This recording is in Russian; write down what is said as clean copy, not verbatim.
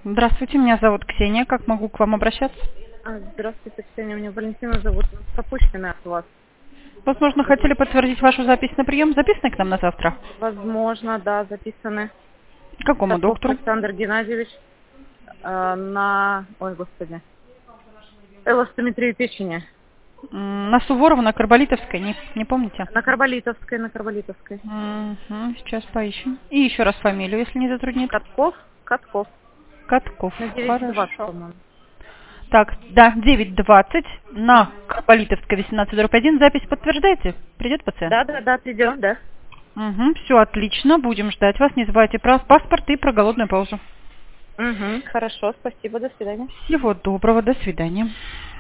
Здравствуйте, меня зовут Ксения. Как могу к вам обращаться? Здравствуйте, Ксения. Меня Валентина зовут. Пропущенная от вас. Возможно, хотели подтвердить вашу запись на прием. Записаны к нам на завтра? Возможно, да, записаны. К какому Катков доктору? Александр Геннадьевич на... Ой, господи. Эластометрию печени. На Суворова, на Карболитовской, не помните? На Карболитовской, на Карболитовской. Мгм, сейчас поищем. И еще раз фамилию, если не затруднит. Катков. Катков. На 9:20, Хорошо. по-моему. Так, да, 9:20 на Карболитовской 18/1. Запись подтверждаете? Придет пациент? Да, придем, да. Угу, все отлично. Будем ждать вас. Не забывайте про паспорт и про голодную паузу. Угу, хорошо, спасибо, до свидания. Всего доброго. До свидания.